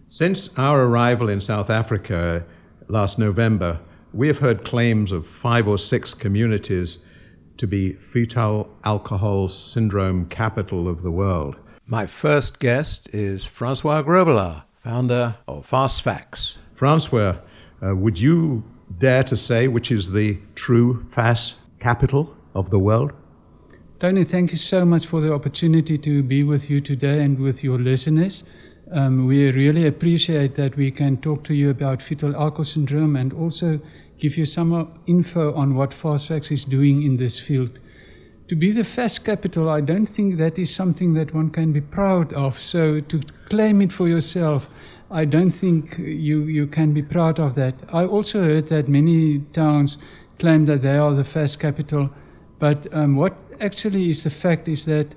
Since our arrival in South Africa last November, we have heard claims of 5 or 6 communities to be fetal alcohol syndrome capital of the world. My first guest is Francois Grobelaar, founder of Fast Facts. Francois, would you dare to say which is the true FAS capital of the world? Tony, thank you so much for the opportunity to be with you today and with your listeners. We really appreciate that we can talk to you about fetal alcohol syndrome and also give you some info on what Fast Facts is doing in this field. To be the FAS capital, I don't think that is something that one can be proud of. So to claim it for yourself, I don't think you can be proud of that. I also heard that many towns claim that they are the FAS capital. But what actually is the fact is that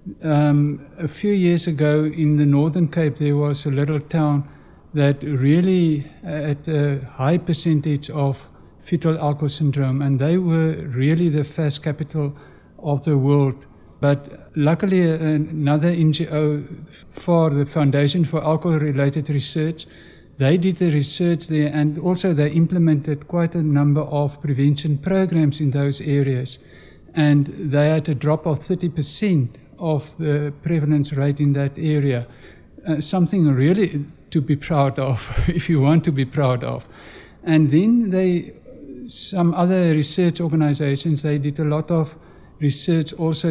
a few years ago in the Northern Cape, there was a little town that really had a high percentage of fetal alcohol syndrome, and they were really the FAS capital of the world. But luckily, another NGO, for the Foundation for Alcohol-Related Research, they did the research there, and also they implemented quite a number of prevention programs in those areas. And they had a drop of 30% of the prevalence rate in that area. Something really to be proud of, if you want to be proud of. And then some other research organizations, they did a lot of research also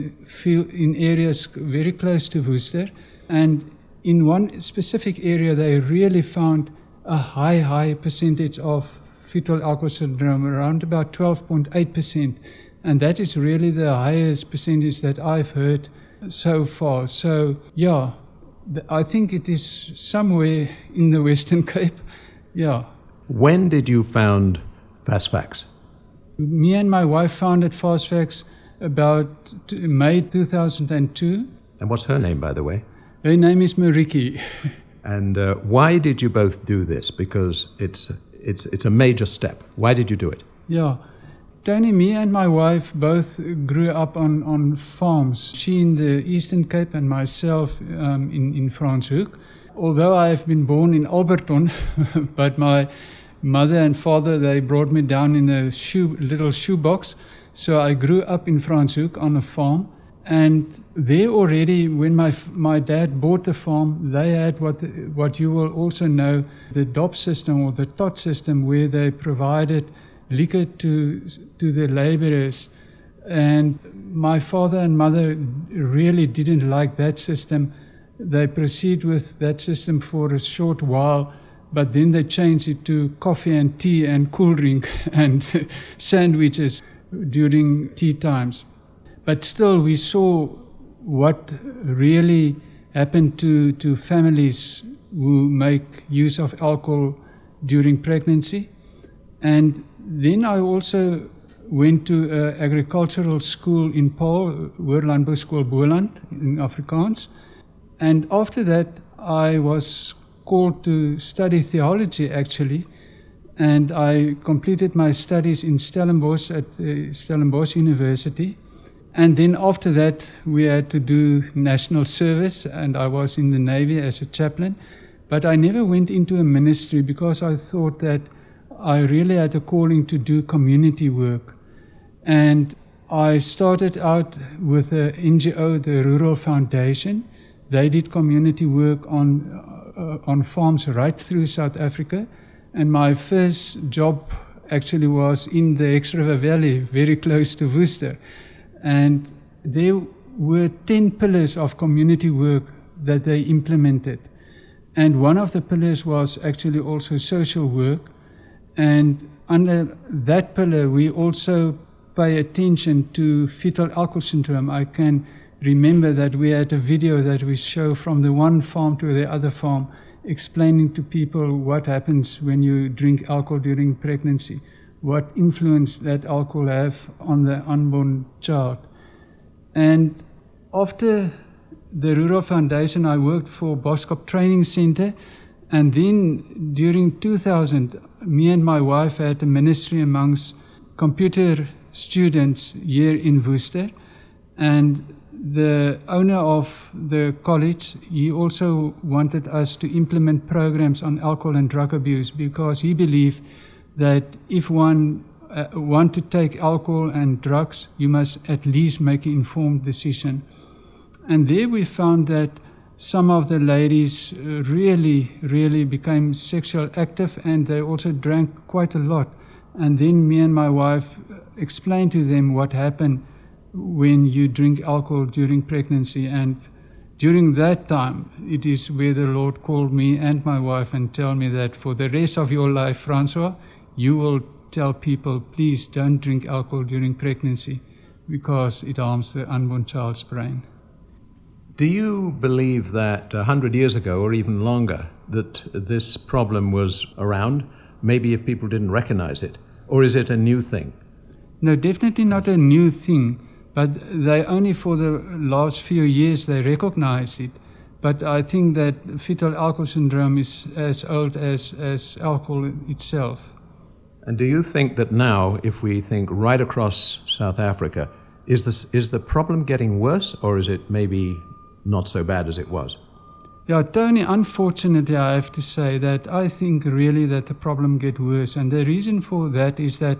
in areas very close to Worcester. And in one specific area, they really found a high percentage of fetal alcohol syndrome, around about 12.8%. And that is really the highest percentage that I've heard so far. So, yeah, I think it is somewhere in the Western Cape. Yeah. When did you found Fast Facts? Me and my wife founded Fast Facts about May 2002. And what's her name, by the way? Her name is Mariki. And why did you both do this? Because it's a major step. Why did you do it? Yeah. Tony, me and my wife both grew up on farms. She in the Eastern Cape and myself in Franschhoek. Although I have been born in Alberton, but my mother and father, they brought me down in a little shoebox. So I grew up in Franschhoek on a farm. And there already, when my dad bought the farm, they had what you will also know, the DOP system or the TOT system, where they provided liquor to the laborers. And my father and mother really didn't like that system. They proceed with that system for a short while, but then they changed it to coffee and tea and cool drink and sandwiches during tea times. But still, we saw what really happened to families who make use of alcohol during pregnancy. And then I also went to an agricultural school in Paarl, Hoërlandbouskool Boland in Afrikaans. And after that, I was called to study theology, actually. And I completed my studies in Stellenbosch at Stellenbosch University. And then after that, we had to do national service, and I was in the Navy as a chaplain. But I never went into a ministry because I thought that I really had a calling to do community work. And I started out with the NGO, the Rural Foundation. They did community work on farms right through South Africa. And my first job actually was in the X-River Valley, very close to Worcester. And there were 10 pillars of community work that they implemented. And one of the pillars was actually also social work. And under that pillar, we also pay attention to fetal alcohol syndrome. I can remember that we had a video that we show from the one farm to the other farm, explaining to people what happens when you drink alcohol during pregnancy, what influence that alcohol have on the unborn child. And after the Rural Foundation, I worked for Boskop Training Center. And then during 2000, me and my wife had a ministry amongst computer students here in Worcester. And the owner of the college, he also wanted us to implement programs on alcohol and drug abuse, because he believed that if one want to take alcohol and drugs, you must at least make an informed decision. And there we found that some of the ladies really became sexual active, and they also drank quite a lot. And then me and my wife explained to them what happened when you drink alcohol during pregnancy. And during that time, it is where the Lord called me and my wife and tell me that for the rest of your life, Francois, you will tell people, please don't drink alcohol during pregnancy, because it harms the unborn child's brain. Do you believe that 100 years ago, or even longer, that this problem was around, maybe if people didn't recognize it? Or is it a new thing? No, definitely not a new thing, but they only for the last few years they recognized it. But I think that fetal alcohol syndrome is as old as alcohol itself. And do you think that now, if we think right across South Africa, is the problem getting worse, or is it maybe not so bad as it was? Yeah, Tony, unfortunately, I have to say that I think really that the problem gets worse. And the reason for that is that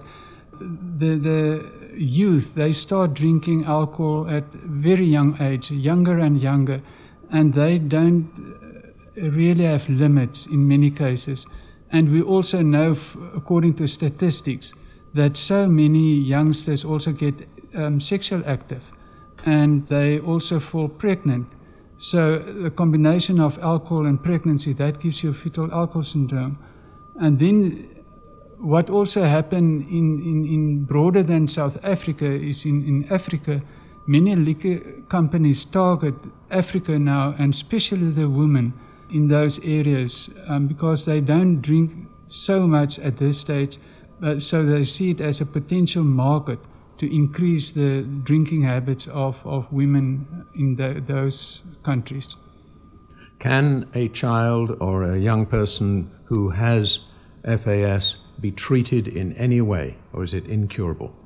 the youth, they start drinking alcohol at very young age, younger and younger, and they don't really have limits in many cases. And we also know, according to statistics, that so many youngsters also get sexual active, and they also fall pregnant. So the combination of alcohol and pregnancy, that gives you fetal alcohol syndrome. And then what also happened in broader than South Africa is in Africa, many liquor companies target Africa now, and especially the women in those areas, because they don't drink so much at this stage, so they see it as a potential market to increase the drinking habits of women in those countries. Can a child or a young person who has FAS be treated in any way, or is it incurable?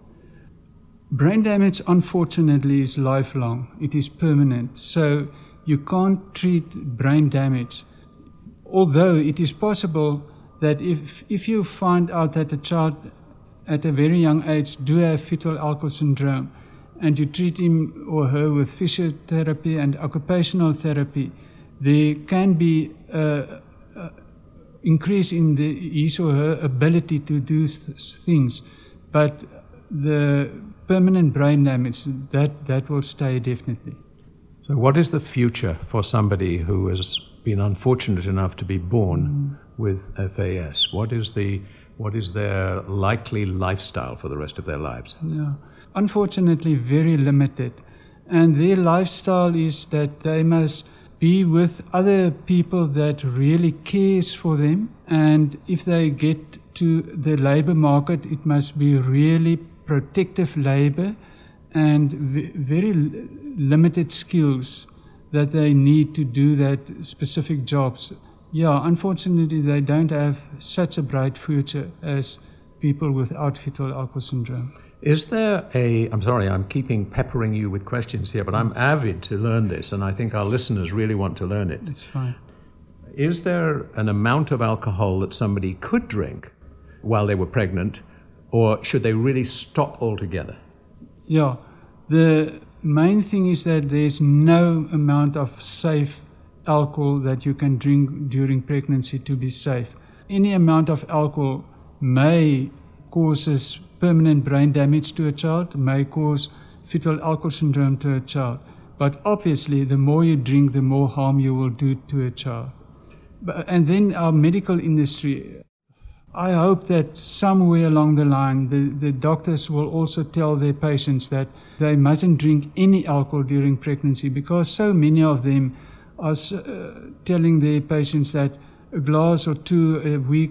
Brain damage, unfortunately, is lifelong. It is permanent. So you can't treat brain damage. Although it is possible that if you find out that a child at a very young age do have fetal alcohol syndrome, and you treat him or her with physiotherapy and occupational therapy, there can be an increase in his or her ability to do things. But the permanent brain damage, that will stay definitely. So what is the future for somebody who has been unfortunate enough to be born with FAS? What is their likely lifestyle for the rest of their lives? Yeah. Unfortunately, very limited. And their lifestyle is that they must be with other people that really cares for them. And if they get to the labor market, it must be really protective labor and very limited skills that they need to do that specific jobs. Yeah, unfortunately, they don't have such a bright future as people without fetal alcohol syndrome. Is there I'm sorry, I'm peppering you with questions here, but I'm avid to learn this, and I think our listeners really want to learn it. It's fine. Is there an amount of alcohol that somebody could drink while they were pregnant, or should they really stop altogether? Yeah, the main thing is that there's no amount of safe alcohol that you can drink during pregnancy to be safe. Any amount of alcohol may cause permanent brain damage to a child, may cause fetal alcohol syndrome to a child. But obviously, the more you drink, the more harm you will do to a child. And then our medical industry, I hope that somewhere along the line, the doctors will also tell their patients that they mustn't drink any alcohol during pregnancy, because so many of them are telling their patients that a glass or two a week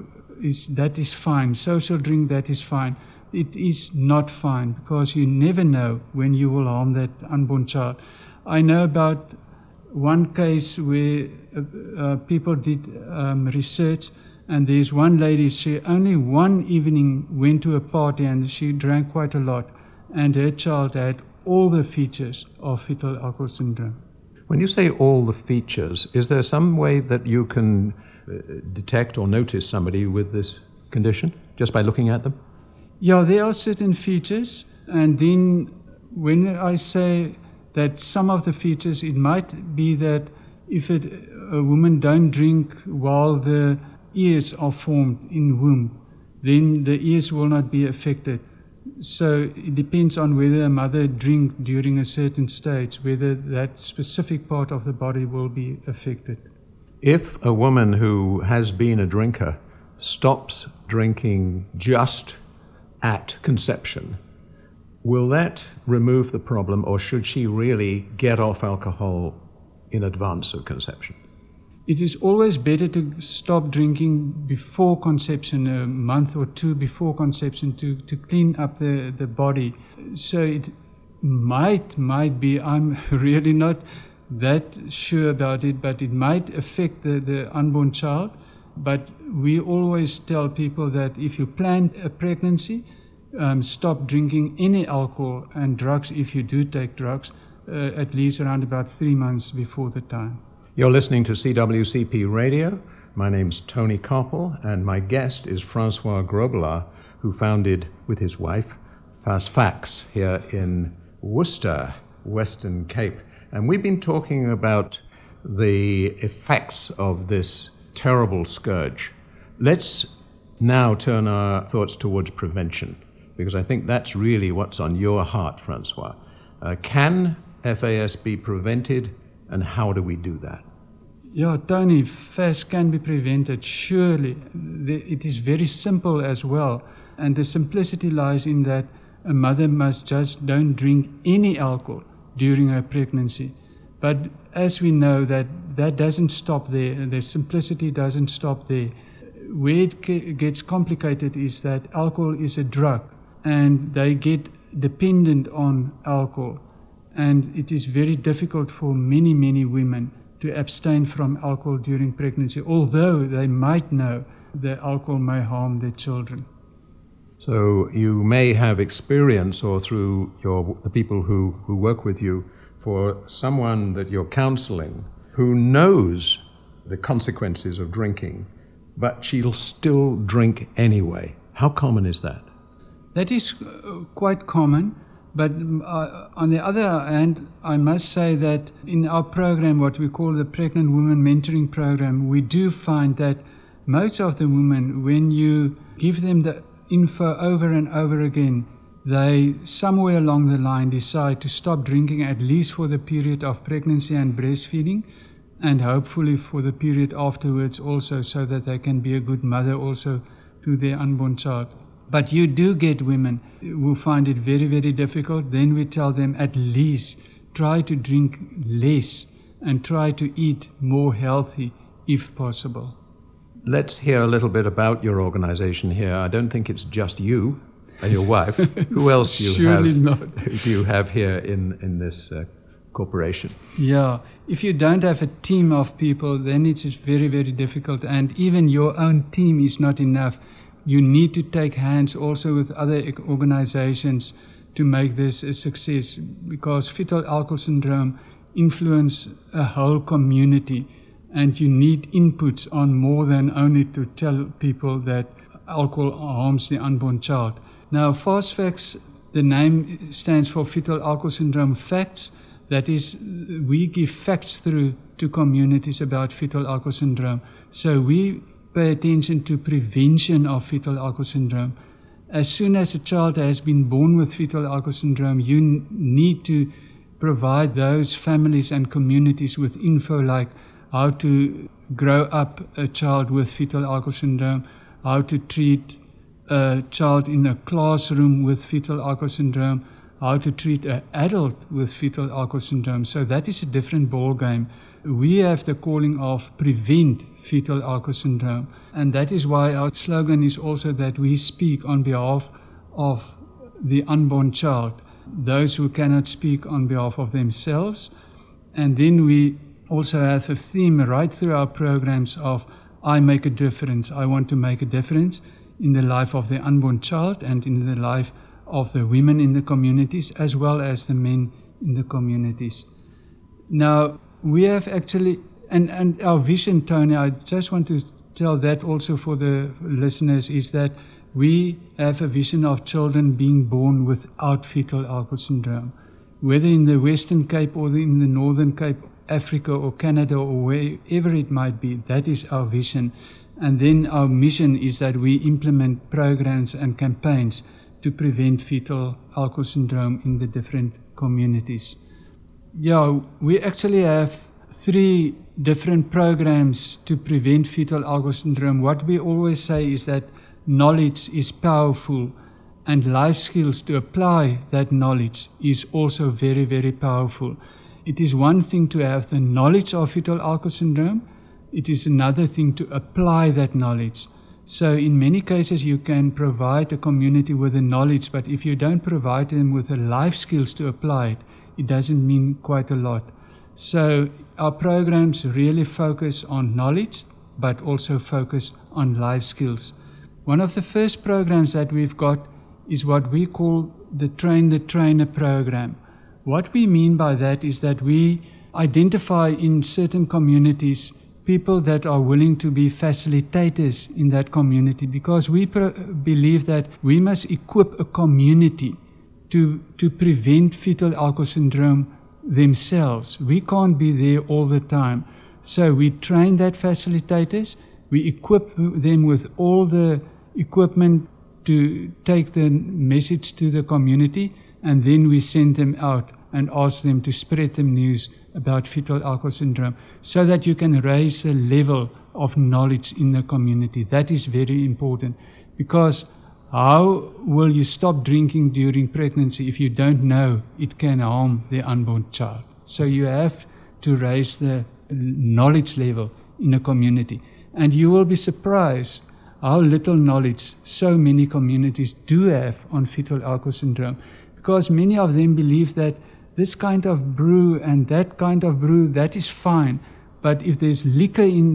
that is fine. Social drink, that is fine. It is not fine, because you never know when you will harm that unborn child. I know about one case where people did research, and there's one lady, she only one evening went to a party and she drank quite a lot, and her child had all the features of fetal alcohol syndrome. When you say all the features, is there some way that you can detect or notice somebody with this condition just by looking at them? Yeah, there are certain features, and then when I say that some of the features, it might be that if a woman don't drink while the ears are formed in womb, then the ears will not be affected. So it depends on whether a mother drinks during a certain stage, whether that specific part of the body will be affected. If a woman who has been a drinker stops drinking just at conception, will that remove the problem, or should she really get off alcohol in advance of conception? It is always better to stop drinking before conception, a month or two before conception, to clean up the body. So it might be, I'm really not that sure about it, but it might affect the unborn child. But we always tell people that if you plan a pregnancy, stop drinking any alcohol and drugs if you do take drugs, at least around about 3 months before the time. You're listening to CWCP Radio. My name's Tony Koppel, and my guest is Francois Grobelaar, who founded, with his wife, Fast Facts here in Worcester, Western Cape. And we've been talking about the effects of this terrible scourge. Let's now turn our thoughts towards prevention, because I think that's really what's on your heart, Francois. Can FAS be prevented, and how do we do that? Yeah, Tony, FAS can be prevented, surely. It is very simple as well. And the simplicity lies in that a mother must just don't drink any alcohol during her pregnancy. But as we know, that doesn't stop there. The simplicity doesn't stop there. Where it gets complicated is that alcohol is a drug, and they get dependent on alcohol. And it is very difficult for many, many women to abstain from alcohol during pregnancy, although they might know that alcohol may harm their children. So you may have experience, or through the people who work with you, for someone that you're counseling who knows the consequences of drinking, but she'll still drink anyway. How common is that? That is quite common. But on the other hand, I must say that in our program, what we call the Pregnant Women Mentoring Program, we do find that most of the women, when you give them the info over and over again, they somewhere along the line decide to stop drinking, at least for the period of pregnancy and breastfeeding, and hopefully for the period afterwards also, so that they can be a good mother also to their unborn child. But you do get women who find it very, very difficult. Then we tell them at least try to drink less and try to eat more healthy if possible. Let's hear a little bit about your organization here. I don't think it's just you and your wife. Who else do you have here in this corporation? Yeah, if you don't have a team of people, then it's very, very difficult. And even your own team is not enough. You need to take hands also with other organizations to make this a success, because fetal alcohol syndrome influences a whole community, and you need inputs on more than only to tell people that alcohol harms the unborn child. Now, Fast Facts, the name stands for Fetal Alcohol Syndrome Facts. That is, we give facts through to communities about fetal alcohol syndrome. So we pay attention to prevention of fetal alcohol syndrome. As soon as a child has been born with fetal alcohol syndrome, you need to provide those families and communities with info like how to grow up a child with fetal alcohol syndrome, how to treat a child in a classroom with fetal alcohol syndrome, how to treat an adult with fetal alcohol syndrome. So that is a different ball game. We have the calling of prevent fetal alcohol syndrome, and that is why our slogan is also that we speak on behalf of the unborn child, those who cannot speak on behalf of themselves. And then we also have a theme right through our programs of I make a difference. I want to make a difference in the life of the unborn child and in the life of the women in the communities as well as the men in the communities. Now, we have actually, and our vision, Tony, I just want to tell that also for the listeners, is that we have a vision of children being born without fetal alcohol syndrome. Whether in the Western Cape or in the Northern Cape, Africa or Canada or wherever it might be, that is our vision. And then our mission is that we implement programs and campaigns to prevent fetal alcohol syndrome in the different communities. Yeah, we actually have 3 different programs to prevent fetal alcohol syndrome. What we always say is that knowledge is powerful, and life skills to apply that knowledge is also very, very powerful. It is one thing to have the knowledge of fetal alcohol syndrome. It is another thing to apply that knowledge. So in many cases you can provide a community with the knowledge, but if you don't provide them with the life skills to apply it, it doesn't mean quite a lot. So our programs really focus on knowledge, but also focus on life skills. One of the first programs that we've got is what we call the Train the Trainer program. What we mean by that is that we identify in certain communities people that are willing to be facilitators in that community, because we believe that we must equip a community to prevent fetal alcohol syndrome themselves. We can't be there all the time. So we train that facilitators, we equip them with all the equipment to take the message to the community, and then we send them out and ask them to spread the news about fetal alcohol syndrome so that you can raise the level of knowledge in the community. That is very important, because how will you stop drinking during pregnancy if you don't know it can harm the unborn child? So you have to raise the knowledge level in a community. And you will be surprised how little knowledge so many communities do have on fetal alcohol syndrome, because many of them believe that this kind of brew and that kind of brew, that is fine, but if there's liquor in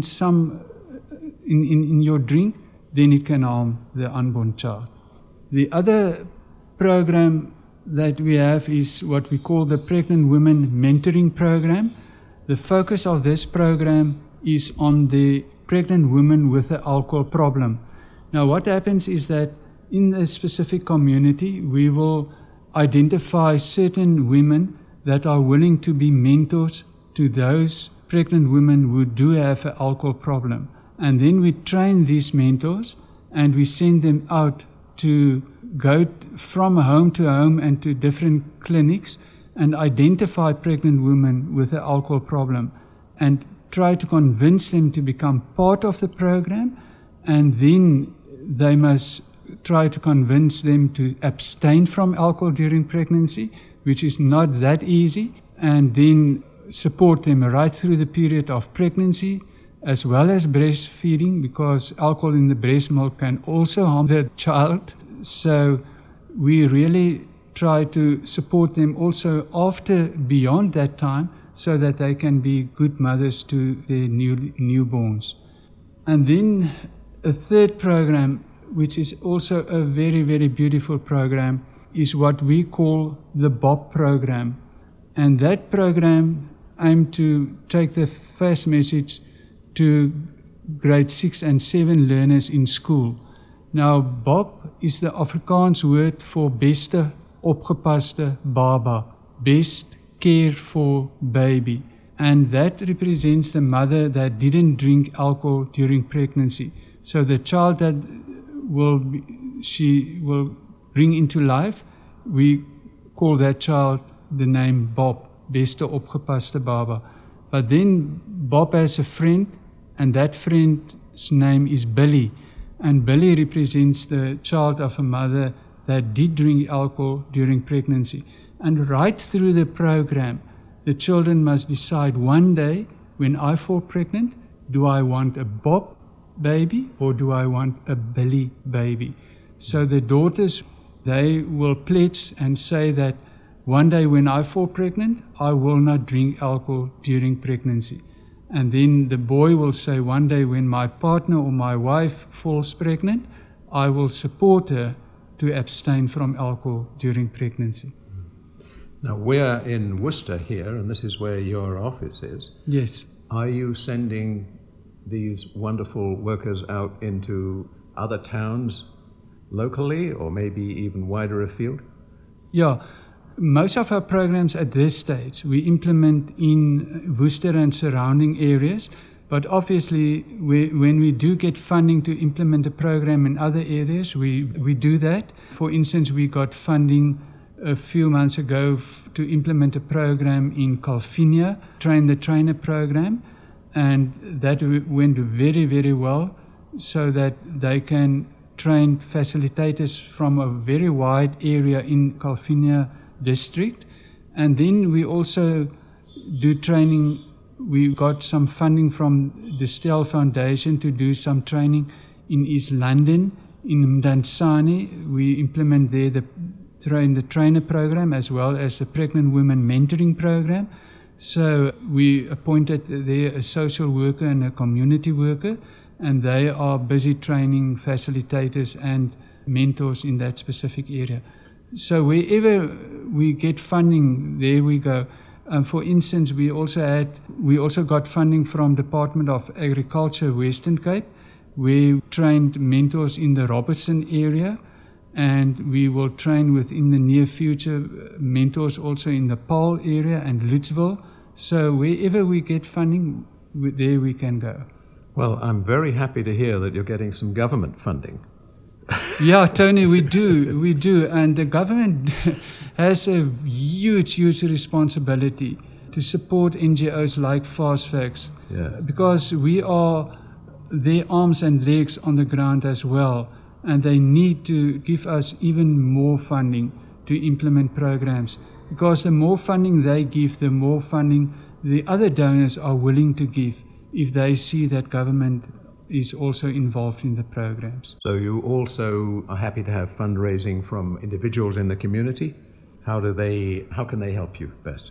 your drink, then it can harm the unborn child. The other program that we have is what we call the Pregnant Women Mentoring Program. The focus of this program is on the pregnant women with an alcohol problem. Now, what happens is that in a specific community, we will identify certain women that are willing to be mentors to those pregnant women who do have an alcohol problem. And then we train these mentors and we send them out to go from home to home and to different clinics and identify pregnant women with an alcohol problem and try to convince them to become part of the program, and then they must try to convince them to abstain from alcohol during pregnancy, which is not that easy, and then support them right through the period of pregnancy as well as breastfeeding, because alcohol in the breast milk can also harm the child. So we really try to support them also after, beyond that time, so that they can be good mothers to their newborns. And then a third program, which is also a very, very beautiful program, is what we call the BOP program. And that program aimed to take the first message to grade 6 and 7 learners in school. Now, BOP is the Afrikaans word for beste opgepaste baba, best care for baby. And that represents the mother that didn't drink alcohol during pregnancy. So the child that she will bring into life, we call that child the name Bob, beste opgepaste baba. But then Bob has a friend, and that friend's name is Billy. And Billy represents the child of a mother that did drink alcohol during pregnancy. And right through the program, the children must decide one day, when I fall pregnant, do I want a Bob baby or do I want a Billy baby? So the daughters, they will pledge and say that one day when I fall pregnant, I will not drink alcohol during pregnancy. And then the boy will say, one day when my partner or my wife falls pregnant, I will support her to abstain from alcohol during pregnancy. Now, we're in Worcester here, and this is where your office is. Yes. Are you sending these wonderful workers out into other towns locally, or maybe even wider afield? Yeah, most of our programs at this stage we implement in Worcester and surrounding areas, but obviously when we do get funding to implement a program in other areas, we do that. For instance, we got funding a few months ago to implement a program in Calvinia, Train the Trainer program, and that went very, very well, so that they can train facilitators from a very wide area in Calvinia district. And then we also do training. We got some funding from the Stell Foundation to do some training in East London, in Mdantsane. We implement there the Trainer program as well as the Pregnant Women Mentoring program. So we appointed there a social worker and a community worker, and they are busy training facilitators and mentors in that specific area. So wherever we get funding, there we go. For instance, we also got funding from Department of Agriculture, Western Cape. We trained mentors in the Robertson area, and we will train within the near future mentors also in the Paarl area and Lutzville. So wherever we get funding, there we can go. Well, I'm very happy to hear that you're getting some government funding. Yeah, Tony, we do. And the government has a huge responsibility to support NGOs like FastFacts, because we are their arms and legs on the ground as well. And they need to give us even more funding to implement programs. Because the more funding they give, the more funding the other donors are willing to give if they see that government is also involved in the programs. So you also are happy to have fundraising from individuals in the community? How can they help you best?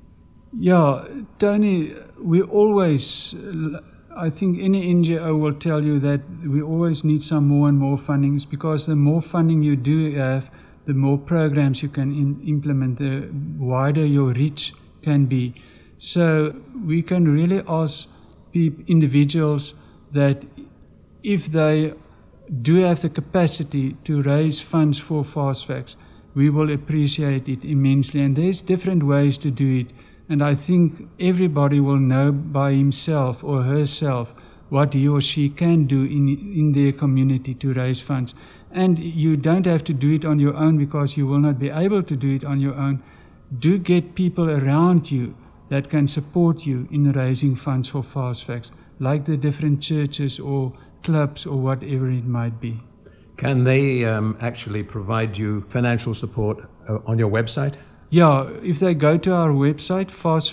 Yeah, Tony, we always... I think any NGO will tell you that we always need some more and more fundings, because the more funding you do have, the more programs you can implement, the wider your reach can be. So we can really ask individuals that if they do have the capacity to raise funds for FastFacts, we will appreciate it immensely. And there's different ways to do it. And I think everybody will know by himself or herself what he or she can do in their community to raise funds. And you don't have to do it on your own, because you will not be able to do it on your own. Do get people around you that can support you in raising funds for FastFacts, like the different churches or clubs or whatever it might be. Can they actually provide you financial support on your website? Yeah, if they go to our website,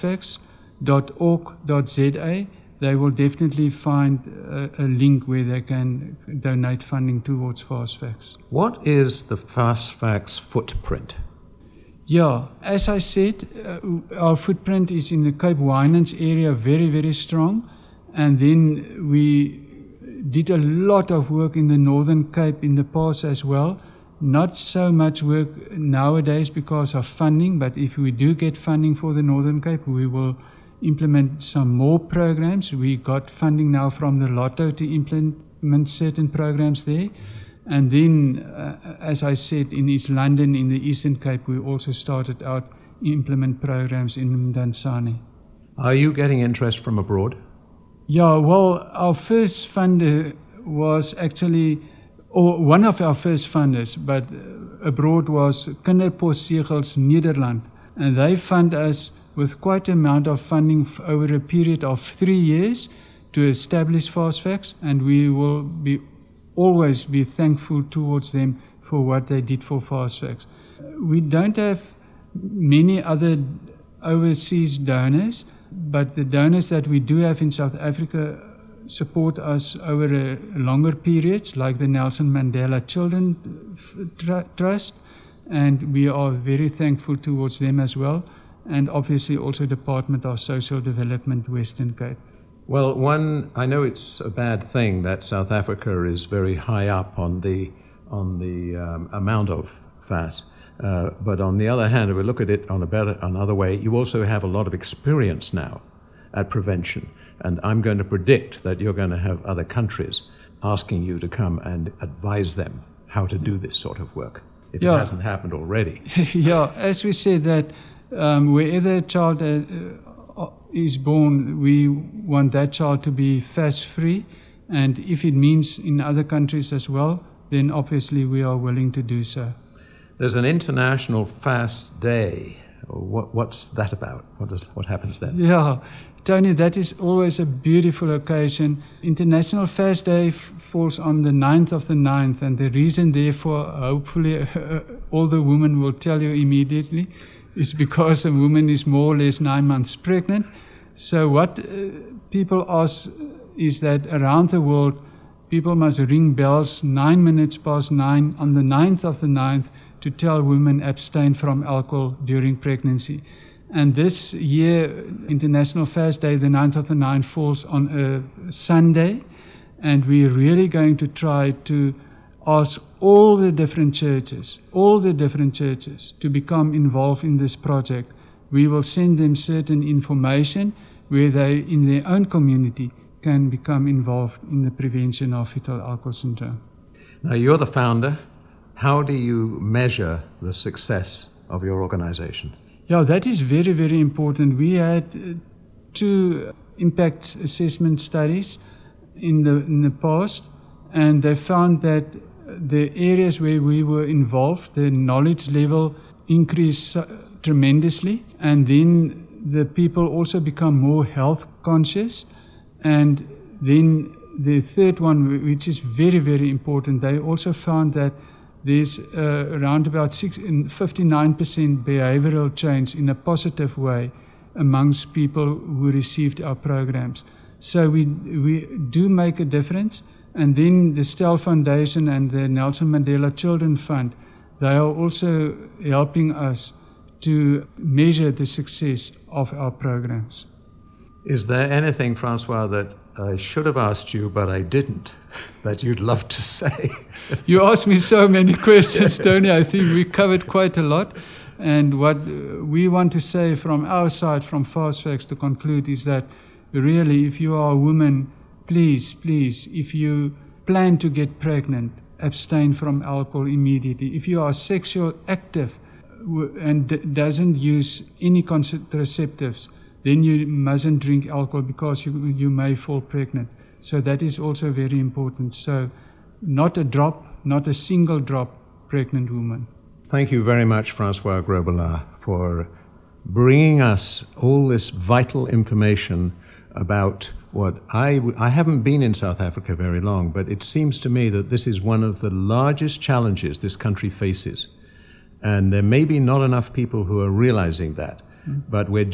fastfacts.org.za, they will definitely find a link where they can donate funding towards FastFacts. What is the FastFacts footprint? Yeah, as I said, our footprint is in the Cape Winelands area, very, very strong. And then we did a lot of work in the Northern Cape in the past as well. Not so much work nowadays because of funding, but if we do get funding for the Northern Cape, we will implement some more programs. We got funding now from the Lotto to implement certain programs there. And then, as I said, in East London, in the Eastern Cape, we also started out implement programs in Mdantsane. Are you getting interest from abroad? Yeah, well, our first funder was actually... or one of our first funders, but abroad, was Kinderpostzegels Nederland. And they fund us with quite an amount of funding over a period of 3 years to establish FastFacts, and we will always be thankful towards them for what they did for FastFacts. We don't have many other overseas donors, but the donors that we do have in South Africa support us over longer periods, like the Nelson Mandela Children Trust, and we are very thankful towards them as well, and obviously also Department of Social Development, Western Cape. Well, I know it's a bad thing that South Africa is very high up on the on the amount of fast. But on the other hand, if we look at it on another way, you also have a lot of experience now at prevention. And I'm going to predict that you're going to have other countries asking you to come and advise them how to do this sort of work, if it hasn't happened already. Yeah, as we said that wherever a child is born, we want that child to be fast-free. And if it means in other countries as well, then obviously we are willing to do so. There's an International Fast Day. What's that about? What happens then? Yeah, Tony, that is always a beautiful occasion. International Fast Day falls on the 9th of the 9th, and the reason therefore, hopefully all the women will tell you immediately, is because a woman is more or less 9 months pregnant. So what people ask is that around the world, people must ring bells 9 minutes past 9 on the 9th of the 9th to tell women abstain from alcohol during pregnancy. And this year, International Fast Day, the 9th of the 9th, falls on a Sunday. And we're really going to try to ask all the different churches to become involved in this project. We will send them certain information where they, in their own community, can become involved in the prevention of fetal alcohol syndrome. Now, you're the founder. How do you measure the success of your organization? Yeah, that is very, very important. We had 2 impact assessment studies in the past, and they found that the areas where we were involved, the knowledge level increased tremendously, and then the people also become more health conscious. And then the third one, which is very, very important, they also found that there's around about 59% behavioral change in a positive way amongst people who received our programs. So we do make a difference. And then the Stell Foundation and the Nelson Mandela Children Fund, they are also helping us to measure the success of our programs. Is there anything, Francois, that I should have asked you, but I didn't, that you'd love to say? You asked me so many questions, Tony. I think we covered quite a lot. And what we want to say from our side, from FastFacts, to conclude, is that really, if you are a woman, please, if you plan to get pregnant, abstain from alcohol immediately. If you are sexually active and doesn't use any contraceptives, then you mustn't drink alcohol because you may fall pregnant. So that is also very important. So not a single drop pregnant woman. Thank you very much, Francois Grobelaar, for bringing us all this vital information about what I haven't been in South Africa very long, but it seems to me that this is one of the largest challenges this country faces. And there may be not enough people who are realizing that. But we're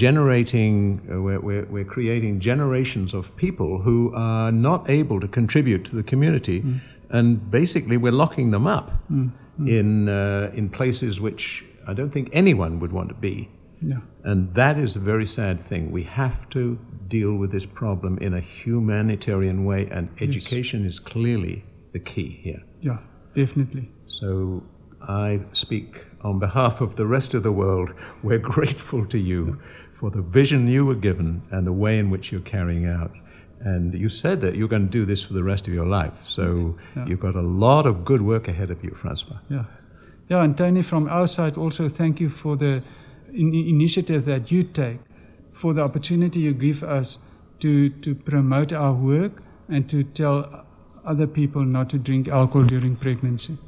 creating generations of people who are not able to contribute to the community, and basically we're locking them up in places which I don't think anyone would want to be. Yeah. And that is a very sad thing. We have to deal with this problem in a humanitarian way, and education is clearly the key here. Yeah, definitely. So I speak on behalf of the rest of the world. We're grateful to you for the vision you were given and the way in which you're carrying out. And you said that you're going to do this for the rest of your life. So you've got a lot of good work ahead of you, Francois. Yeah, and Tony, from our side also, thank you for the initiative that you take, for the opportunity you give us to promote our work and to tell other people not to drink alcohol during pregnancy.